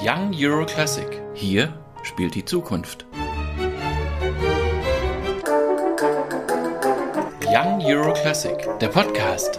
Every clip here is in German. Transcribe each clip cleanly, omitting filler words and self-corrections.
Young Euro Classic. Hier spielt die Zukunft. Young Euro Classic, der Podcast.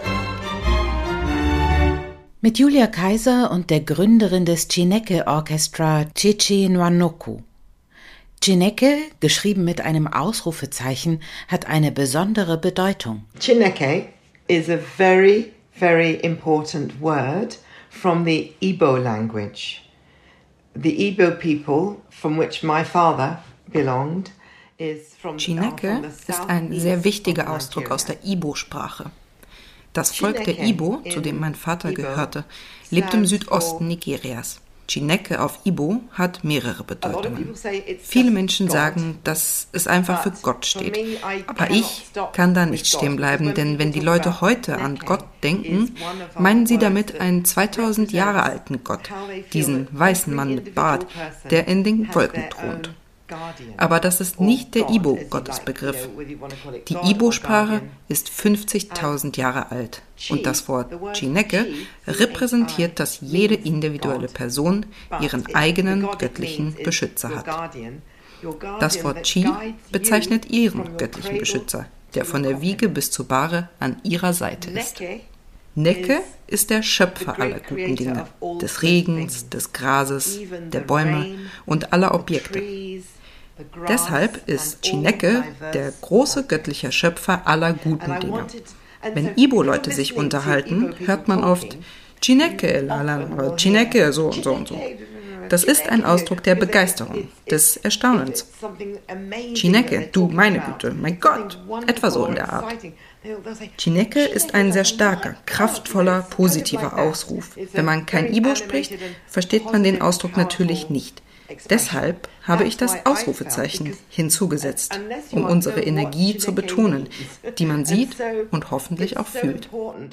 Mit Julia Kaiser und der Gründerin des Chineke Orchestra, Chichi Nwanoku. Chineke, geschrieben mit einem Ausrufezeichen, hat eine besondere Bedeutung. Chineke is a very, very important word from the Igbo language. The Igbo people, from which my father belonged, is from Chineke ist ein sehr wichtiger Ausdruck aus der Igbo-Sprache. Das Volk der Igbo, zu dem mein Vater gehörte, lebt im Südosten Nigerias. Chineke auf Igbo hat mehrere Bedeutungen. Viele Menschen sagen, dass es einfach für Gott steht. Aber ich kann da nicht stehen bleiben, denn wenn die Leute heute an Gott denken, meinen sie damit einen 2000 Jahre alten Gott, diesen weißen Mann mit Bart, der in den Wolken thront. Aber das ist nicht der Igbo-Gottesbegriff. Die Igbo-Sprache ist 50.000 Jahre alt und das Wort Chineke repräsentiert, dass jede individuelle Person ihren eigenen göttlichen Beschützer hat. Das Wort Chi bezeichnet ihren göttlichen Beschützer, der von der Wiege bis zur Bahre an ihrer Seite ist. Neke ist der Schöpfer aller guten Dinge, des Regens, des Grases, der Bäume und aller Objekte. Deshalb ist Chineke der große göttliche Schöpfer aller guten Dinge. Wenn Igbo-Leute sich unterhalten, hört man oft Chineke, lala, Chineke, so und so und so. Das ist ein Ausdruck der Begeisterung, des Erstaunens. Chineke, du meine Güte, mein Gott, etwa so in der Art. Chineke ist ein sehr starker, kraftvoller, positiver Ausruf. Wenn man kein Igbo spricht, versteht man den Ausdruck natürlich nicht. Deshalb habe ich das Ausrufezeichen hinzugesetzt, um unsere Energie zu betonen, die man sieht und hoffentlich auch fühlt.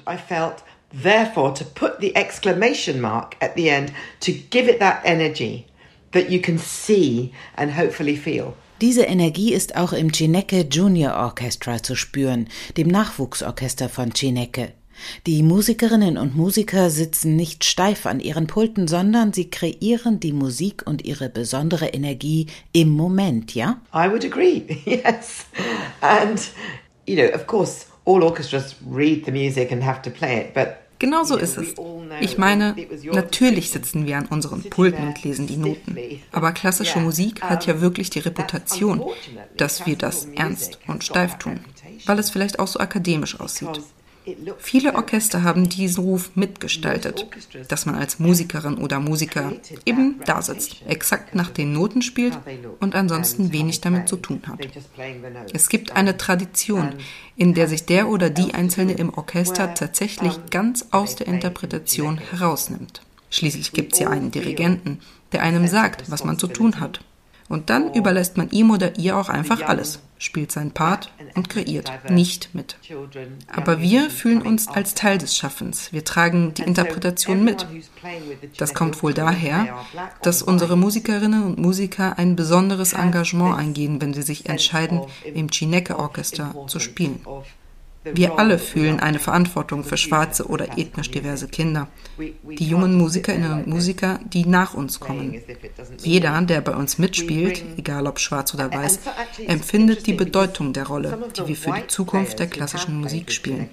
Therefore, to put the exclamation mark at the end to give it that energy that you can see and hopefully feel. Diese Energie ist auch im Chineke Junior Orchestra zu spüren, dem Nachwuchsorchester von Chineke. Die Musikerinnen und Musiker sitzen nicht steif an ihren Pulten, sondern sie kreieren die Musik und ihre besondere Energie im Moment, ja? I would agree, yes. And, of course, all orchestras read the music and have to play it, but genau so ist es. Ich meine, natürlich sitzen wir an unseren Pulten und lesen die Noten. Aber klassische Musik hat ja wirklich die Reputation, dass wir das ernst und steif tun, weil es vielleicht auch so akademisch aussieht. Viele Orchester haben diesen Ruf mitgestaltet, dass man als Musikerin oder Musiker eben da sitzt, exakt nach den Noten spielt und ansonsten wenig damit zu tun hat. Es gibt eine Tradition, in der sich der oder die Einzelne im Orchester tatsächlich ganz aus der Interpretation herausnimmt. Schließlich gibt es ja einen Dirigenten, der einem sagt, was man zu tun hat. Und dann überlässt man ihm oder ihr auch einfach alles, spielt seinen Part und kreiert nicht mit. Aber wir fühlen uns als Teil des Schaffens. Wir tragen die Interpretation mit. Das kommt wohl daher, dass unsere Musikerinnen und Musiker ein besonderes Engagement eingehen, wenn sie sich entscheiden, im Chineke Orchestra zu spielen. Wir alle fühlen eine Verantwortung für schwarze oder ethnisch diverse Kinder, die jungen Musikerinnen und Musiker, die nach uns kommen. Jeder, der bei uns mitspielt, egal ob schwarz oder weiß, empfindet die Bedeutung der Rolle, die wir für die Zukunft der klassischen Musik spielen.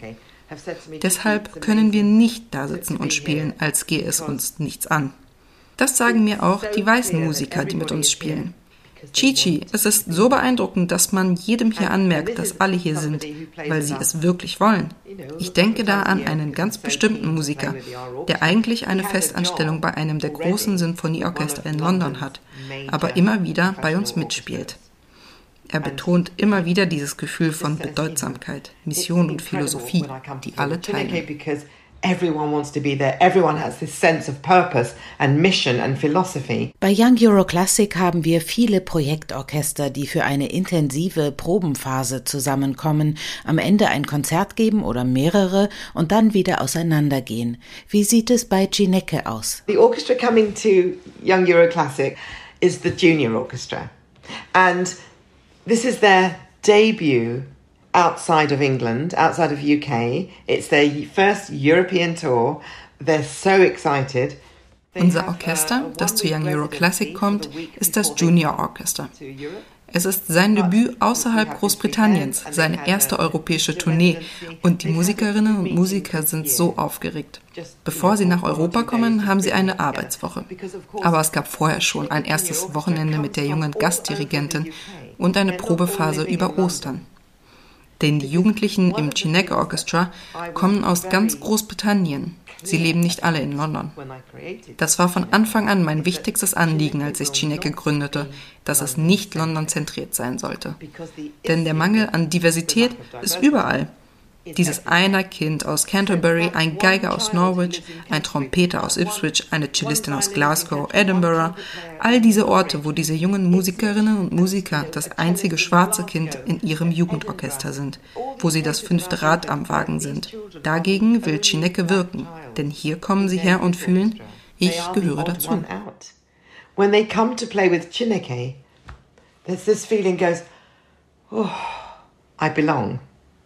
Deshalb können wir nicht da sitzen und spielen, als gehe es uns nichts an. Das sagen mir auch die weißen Musiker, die mit uns spielen. Chichi, es ist so beeindruckend, dass man jedem hier anmerkt, dass alle hier sind, weil sie es wirklich wollen. Ich denke da an einen ganz bestimmten Musiker, der eigentlich eine Festanstellung bei einem der großen Sinfonieorchester in London hat, aber immer wieder bei uns mitspielt. Er betont immer wieder dieses Gefühl von Bedeutsamkeit, Mission und Philosophie, die alle teilen. Everyone wants to be there. Everyone has this sense of purpose and mission and philosophy. Bei Young Euro Classic haben wir viele Projektorchester, die für eine intensive Probenphase zusammenkommen, am Ende ein Konzert geben oder mehrere und dann wieder auseinandergehen. Wie sieht es bei Chineke aus? The orchestra coming to Young Euro Classic is the Junior Orchestra. And this is their debut outside of England, outside of UK. It's their first European tour. They're so excited. Unser Orchester, das zu Young Euro Classic kommt, ist das Junior Orchestra. Es ist sein Debüt außerhalb Großbritanniens, seine erste europäische Tournee und die Musikerinnen und Musiker sind so aufgeregt. Bevor sie nach Europa kommen, haben sie eine Arbeitswoche. Aber es gab vorher schon ein erstes Wochenende mit der jungen Gastdirigentin und eine Probephase über Ostern. Denn die Jugendlichen im Chineke Orchestra kommen aus ganz Großbritannien. Sie leben nicht alle in London. Das war von Anfang an mein wichtigstes Anliegen, als ich Chineke gründete, dass es nicht London-zentriert sein sollte. Denn der Mangel an Diversität ist überall. Dieses eine Kind aus Canterbury, ein Geiger aus Norwich, ein Trompeter aus Ipswich, eine Cellistin aus Glasgow, Edinburgh, all diese Orte, wo diese jungen Musikerinnen und Musiker das einzige schwarze Kind in ihrem Jugendorchester sind, wo sie das 5. Rad am Wagen sind. Dagegen will Chineke wirken, denn hier kommen sie her und fühlen, ich gehöre dazu. When they come to play with Chineke, there's this feeling goes, oh, I belong.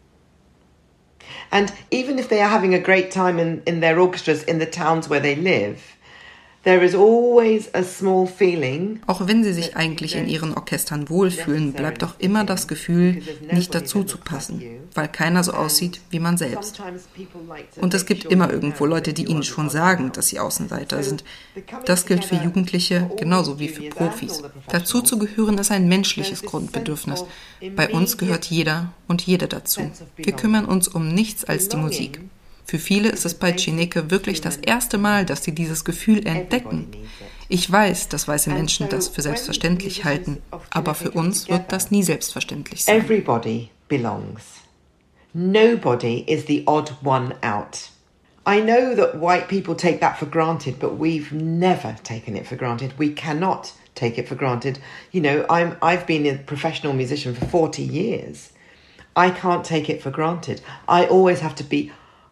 And even if they are having a great time in their orchestras in the towns where they live, there is always a small feeling. Auch wenn sie sich eigentlich in ihren Orchestern wohlfühlen, bleibt doch immer das Gefühl, nicht dazu zu passen, weil keiner so aussieht wie man selbst. Und es gibt immer irgendwo Leute, die ihnen schon sagen, dass sie Außenseiter sind. Das gilt für Jugendliche genauso wie für Profis. Dazu zu gehören ist ein menschliches Grundbedürfnis. Bei uns gehört jeder und jede dazu. Wir kümmern uns um nichts als die Musik. Für viele ist es bei Chineke wirklich das erste Mal, dass sie dieses Gefühl entdecken. Ich weiß, dass weiße Menschen das für selbstverständlich halten, aber für uns wird das nie selbstverständlich sein. Everybody belongs. Nobody is the odd one out. I know that white people take that for granted, but we've never taken it for granted. We cannot take it for granted. You know, I've been a professional musician for 40 years. I can't take it for granted. I always have to be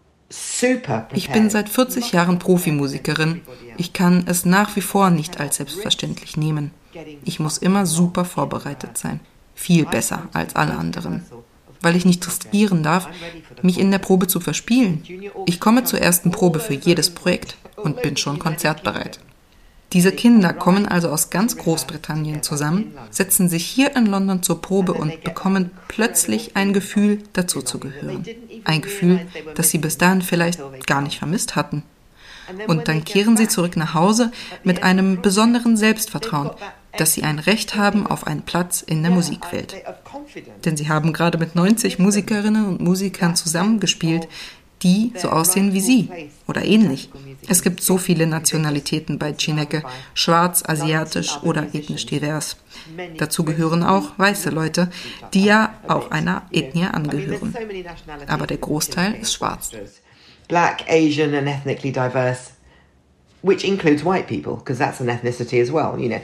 Ich bin seit 40 Jahren Profimusikerin. Ich kann es nach wie vor nicht als selbstverständlich nehmen. Ich muss immer super vorbereitet sein. Viel besser als alle anderen. Weil ich nicht riskieren darf, mich in der Probe zu verspielen. Ich komme zur ersten Probe für jedes Projekt und bin schon konzertbereit. Diese Kinder kommen also aus ganz Großbritannien zusammen, setzen sich hier in London zur Probe und bekommen plötzlich ein Gefühl, dazu zu gehören. Ein Gefühl, das sie bis dahin vielleicht gar nicht vermisst hatten. Und dann kehren sie zurück nach Hause mit einem besonderen Selbstvertrauen, dass sie ein Recht haben auf einen Platz in der Musikwelt. Denn sie haben gerade mit 90 Musikerinnen und Musikern zusammengespielt, die so aussehen wie sie oder ähnlich. Es gibt so viele Nationalitäten bei Chineke, schwarz, asiatisch oder ethnisch divers. Dazu gehören auch weiße Leute, die ja auch einer Ethnie angehören. Aber der Großteil ist schwarz. Black, Asian and ethnically diverse, which includes white people, because that's an ethnicity as well, you know.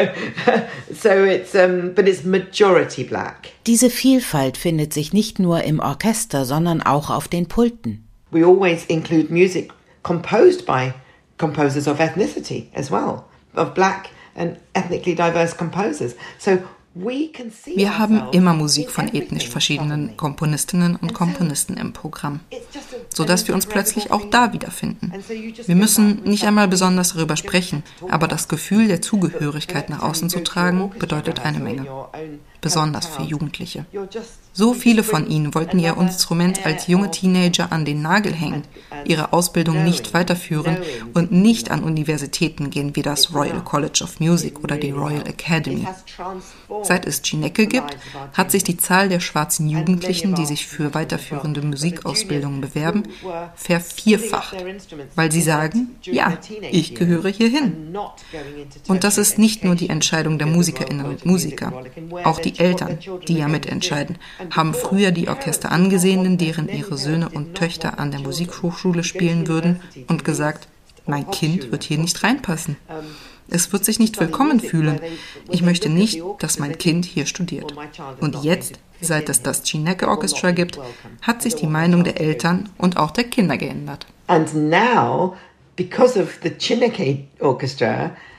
So it's but it's majority black. Diese Vielfalt findet sich nicht nur im Orchester, sondern auch auf den Pulten. We always include music composed by composers of ethnicity as well, of black and ethnically diverse composers. So wir haben immer Musik von ethnisch verschiedenen Komponistinnen und Komponisten im Programm, sodass wir uns plötzlich auch da wiederfinden. Wir müssen nicht einmal besonders darüber sprechen, aber das Gefühl der Zugehörigkeit nach außen zu tragen, bedeutet eine Menge. Besonders für Jugendliche. So viele von ihnen wollten ihr Instrument als junge Teenager an den Nagel hängen, ihre Ausbildung nicht weiterführen und nicht an Universitäten gehen wie das Royal College of Music oder die Royal Academy. Seit es Chineke gibt, hat sich die Zahl der schwarzen Jugendlichen, die sich für weiterführende Musikausbildungen bewerben, vervierfacht, weil sie sagen, ja, ich gehöre hierhin. Und das ist nicht nur die Entscheidung der Musikerinnen und Musiker. Auch die Eltern, die ja mitentscheiden, haben früher die Orchester angesehen, in deren ihre Söhne und Töchter an der Musikhochschule spielen würden und gesagt, mein Kind wird hier nicht reinpassen. Es wird sich nicht willkommen fühlen. Ich möchte nicht, dass mein Kind hier studiert. Und jetzt, seit es das Chineke Orchestra gibt, hat sich die Meinung der Eltern und auch der Kinder geändert. And now, because of the Chineke Orchestra,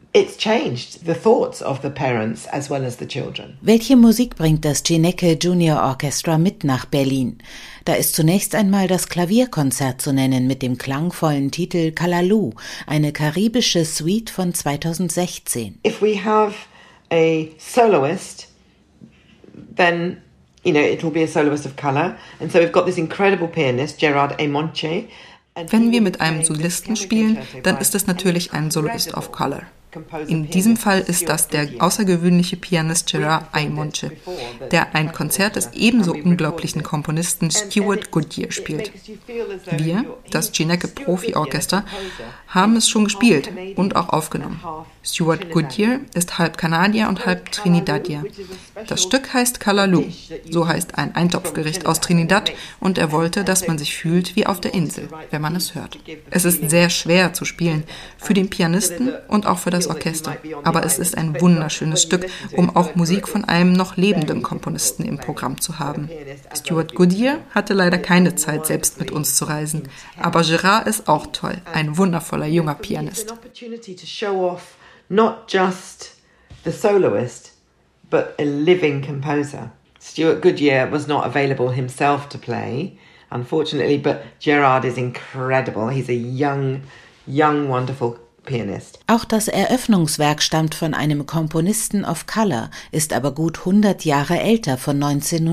it's changed the thoughts of the parents as well as the children. Welche Musik bringt das Chineke Junior Orchestra mit nach Berlin? Da ist zunächst einmal das Klavierkonzert zu nennen mit dem klangvollen Titel Kalalu, eine karibische Suite von 2016. If we have a soloist, then it will be a soloist of color. And so we've got this incredible pianist, Gerard Aymonche. Wenn wir mit einem Solisten spielen, dann ist es natürlich ein Soloist of Color. In diesem Fall ist das der außergewöhnliche Pianist Gerard Aymonche, der ein Konzert des ebenso unglaublichen Komponisten Stuart Goodyear spielt. Wir, das Chineke Profi-Orchester, haben es schon gespielt und auch aufgenommen. Stuart Goodyear ist halb Kanadier und halb Trinidadier. Das Stück heißt Kalalu, so heißt ein Eintopfgericht aus Trinidad, und er wollte, dass man sich fühlt wie auf der Insel, wenn man es hört. Es ist sehr schwer zu spielen, für den Pianisten und auch für das Orchester, aber es ist ein wunderschönes Stück, um auch Musik von einem noch lebenden Komponisten im Programm zu haben. Stuart Goodyear hatte leider keine Zeit, selbst mit uns zu reisen, aber Gerard ist auch toll, ein wundervoller junger Pianist. Not just the soloist, but a living composer. Stuart Goodyear was not available himself to play, unfortunately, but Gerard is incredible. He's a young, wonderful pianist. Auch das Eröffnungswerk stammt von einem Komponisten of Color, ist aber gut 100 Jahre älter, von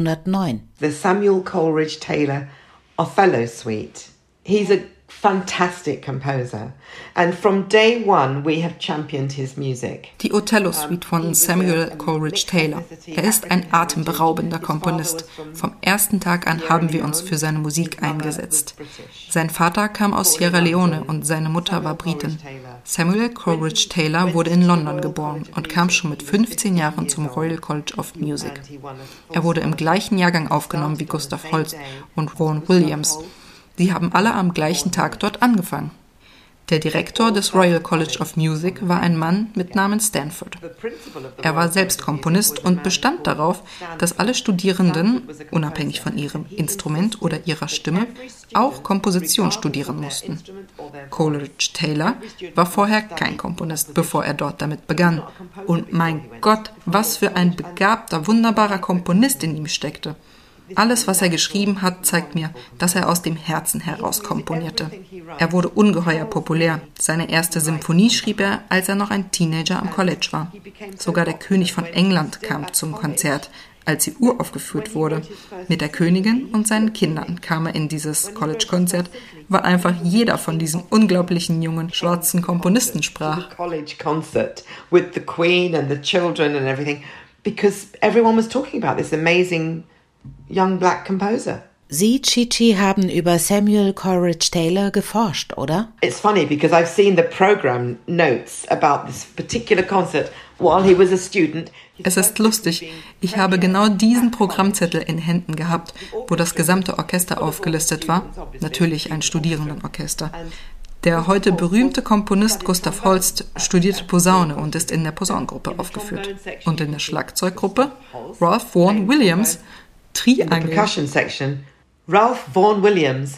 1909. The Samuel Coleridge Taylor Othello Suite. He's a fantastic composer, and from day one we have championed his music. Die Othello Suite von Samuel Coleridge Taylor. Er ist ein atemberaubender Komponist. Vom ersten Tag an haben wir uns für seine Musik eingesetzt. Sein Vater kam aus Sierra Leone und seine Mutter war Britin. Samuel Coleridge Taylor wurde in London geboren und kam schon mit 15 Jahren zum Royal College of Music. Er wurde im gleichen Jahrgang aufgenommen wie Gustav Holst und Vaughan Williams. Sie haben alle am gleichen Tag dort angefangen. Der Direktor des Royal College of Music war ein Mann mit Namen Stanford. Er war selbst Komponist und bestand darauf, dass alle Studierenden, unabhängig von ihrem Instrument oder ihrer Stimme, auch Komposition studieren mussten. Coleridge Taylor war vorher kein Komponist, bevor er dort damit begann. Und mein Gott, was für ein begabter, wunderbarer Komponist in ihm steckte. Alles, was er geschrieben hat, zeigt mir, dass er aus dem Herzen heraus komponierte. Er wurde ungeheuer populär. Seine erste Symphonie schrieb er, als er noch ein Teenager am College war. Sogar der König von England kam zum Konzert, als die uraufgeführt wurde. Mit der Königin und seinen Kindern kam er in dieses College-Konzert, weil einfach jeder von diesem unglaublichen jungen schwarzen Komponisten sprach. College-Concert with the Queen and the children and everything, because everyone was talking about this amazing young black composer. Sie, Chi-Chi, haben über Samuel Coleridge Taylor geforscht, oder? It's funny because I've seen the program notes about this particular concert while he was a student. Es ist lustig. Ich habe genau diesen Programmzettel in Händen gehabt, wo das gesamte Orchester aufgelistet war. Natürlich ein Studierendenorchester. Der heute berühmte Komponist Gustav Holst studierte Posaune und ist in der Posaunengruppe aufgeführt. Und in der Schlagzeuggruppe Ralph Vaughan Williams, Triangle. In the percussion section, Ralph Vaughan Williams,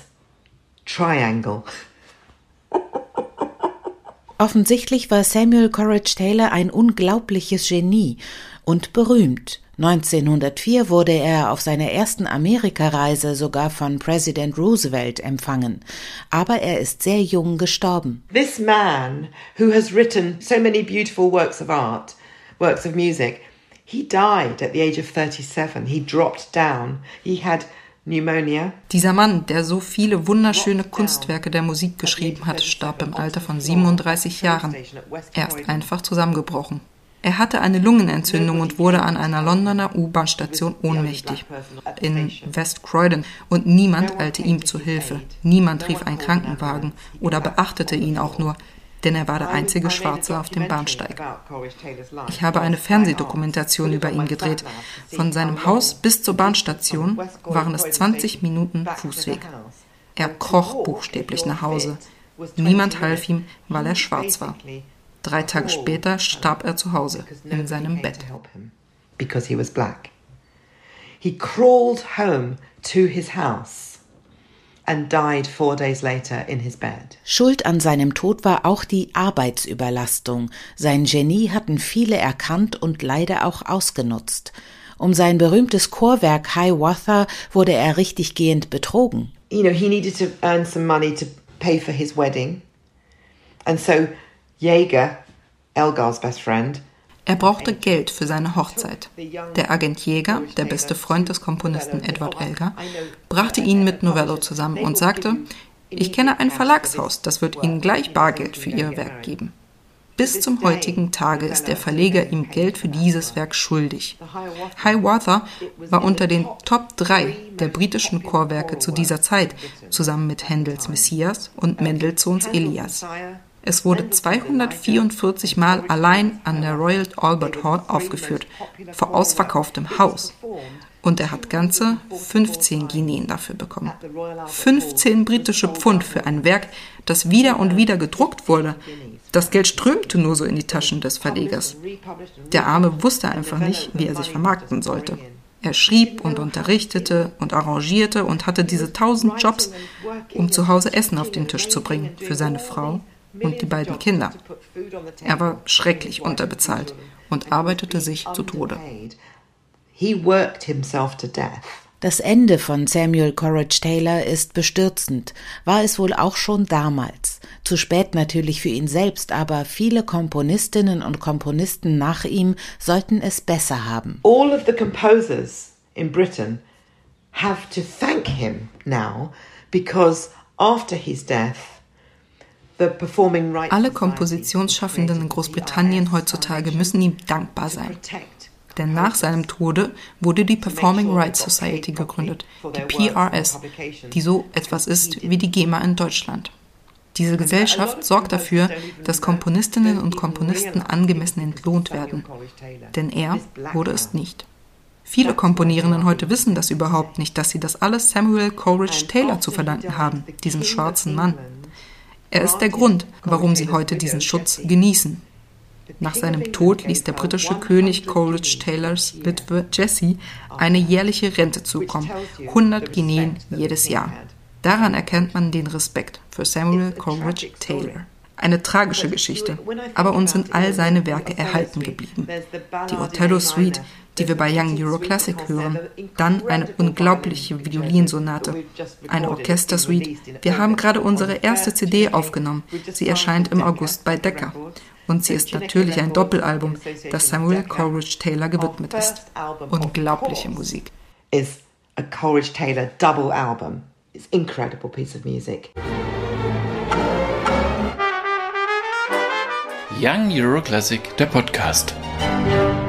Triangle. Offensichtlich war Samuel Coleridge Taylor ein unglaubliches Genie und berühmt. 1904 wurde er auf seiner ersten Amerikareise sogar von Präsident Roosevelt empfangen. Aber er ist sehr jung gestorben. This man, who has written so many beautiful works of art, works of music, he died at the age of 37. He dropped down. He had pneumonia. Dieser Mann, der so viele wunderschöne Kunstwerke der Musik geschrieben hat, starb im Alter von 37 Jahren. Er ist einfach zusammengebrochen. Er hatte eine Lungenentzündung und wurde an einer Londoner U-Bahn-Station ohnmächtig in West Croydon und niemand eilte ihm zu Hilfe. Niemand rief einen Krankenwagen oder beachtete ihn auch nur, denn er war der einzige Schwarze auf dem Bahnsteig. Ich habe eine Fernsehdokumentation über ihn gedreht. Von seinem Haus bis zur Bahnstation waren es 20 Minuten Fußweg. Er kroch buchstäblich nach Hause. Niemand half ihm, weil er schwarz war. 3 Tage später starb er zu Hause, in seinem Bett. Because he was black. He crawled home to his house and died 4 days later in his bed. Schuld an seinem Tod war auch die Arbeitsüberlastung. Sein Genie hatten viele erkannt und leider auch ausgenutzt. Um sein berühmtes Chorwerk Hiawatha wurde er richtiggehend betrogen. You know, he needed to earn some money to pay for his wedding. And so Jaeger, Elgar's best friend, er brauchte Geld für seine Hochzeit. Der Agent Jäger, der beste Freund des Komponisten Edward Elgar, brachte ihn mit Novello zusammen und sagte, ich kenne ein Verlagshaus, das wird Ihnen gleich Bargeld für Ihr Werk geben. Bis zum heutigen Tage ist der Verleger ihm Geld für dieses Werk schuldig. Hiawatha war unter den Top 3 der britischen Chorwerke zu dieser Zeit, zusammen mit Händels Messias und Mendelssohns Elias. Es wurde 244 Mal allein an der Royal Albert Hall aufgeführt, vor ausverkauftem Haus. Und er hat ganze 15 Guineen dafür bekommen. 15 britische Pfund für ein Werk, das wieder und wieder gedruckt wurde. Das Geld strömte nur so in die Taschen des Verlegers. Der Arme wusste einfach nicht, wie er sich vermarkten sollte. Er schrieb und unterrichtete und arrangierte und hatte diese 1000 Jobs, um zu Hause Essen auf den Tisch zu bringen für seine Frau und die beiden Kinder. Er war schrecklich unterbezahlt und arbeitete sich zu Tode. He worked himself to death. Das Ende von Samuel Coleridge Taylor ist bestürzend, war es wohl auch schon damals. Zu spät natürlich für ihn selbst, aber viele Komponistinnen und Komponisten nach ihm sollten es besser haben. All of the composers in Britain have to thank him now, because after his death, alle Kompositionsschaffenden in Großbritannien heutzutage müssen ihm dankbar sein. Denn nach seinem Tode wurde die Performing Rights Society gegründet, die PRS, die so etwas ist wie die GEMA in Deutschland. Diese Gesellschaft sorgt dafür, dass Komponistinnen und Komponisten angemessen entlohnt werden. Denn er wurde es nicht. Viele Komponierenden heute wissen das überhaupt nicht, dass sie das alles Samuel Coleridge Taylor zu verdanken haben, diesem schwarzen Mann. Er ist der Grund, warum sie heute diesen Schutz genießen. Nach seinem Tod ließ der britische König Coleridge Taylors Witwe Jessie eine jährliche Rente zukommen, 100 Guineen jedes Jahr. Daran erkennt man den Respekt für Samuel Coleridge Taylor. Eine tragische Geschichte, aber uns sind all seine Werke erhalten geblieben. Die Othello-Suite, die wir bei Young Euroclassic hören, dann eine unglaubliche Violinsonate, eine Orchestersuite. Wir haben gerade unsere erste CD aufgenommen. Sie erscheint im August bei Decca. Und sie ist natürlich ein Doppelalbum, das Samuel Coleridge Taylor gewidmet ist. Unglaubliche Musik. Is a Coleridge Taylor double album. It's an incredible piece of music. Young Euroclassic, der Podcast.